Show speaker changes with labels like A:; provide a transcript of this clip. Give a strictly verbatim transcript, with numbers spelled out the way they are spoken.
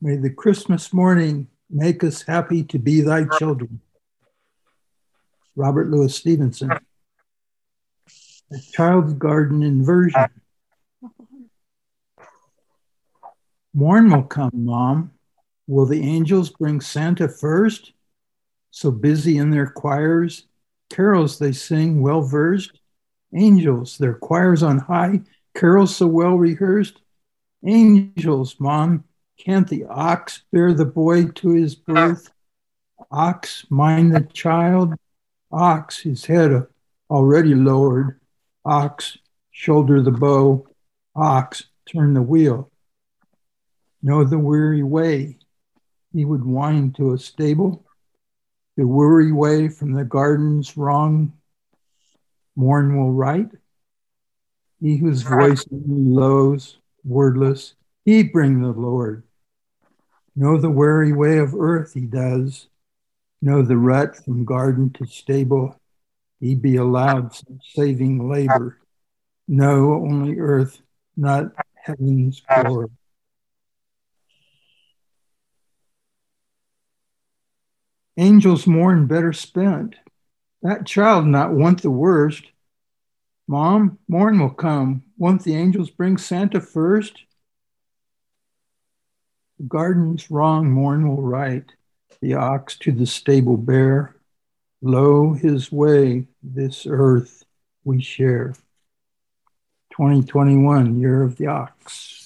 A: May the Christmas morning make us happy to be thy children. Robert Louis Stevenson. A Child's Garden Inversion. Morn will come, Mom. Will the angels bring Santa first? So busy in their choirs, carols they sing well versed. Angels, their choirs on high, carols so well rehearsed. Angels, Mom, can't the ox bear the boy to his birth? Ox, mind the child. Ox, his head already lowered. Ox, shoulder the bow. Ox, turn the wheel. Know the weary way he would wind to a stable, the weary way from the garden's wrong. Morn will write. He whose voice lows, wordless, he bring the Lord. Know the weary way of earth he does. Know the rut from garden to stable. He be allowed some saving labor. Know only earth, not heaven's glory. Angels mourn better spent. That child not want the worst. Mom, morn will come. Won't the angels bring Santa first? The garden's wrong, morn will right. The ox to the stable bear. Lo, his way, this earth we share. twenty twenty-one, year of the ox.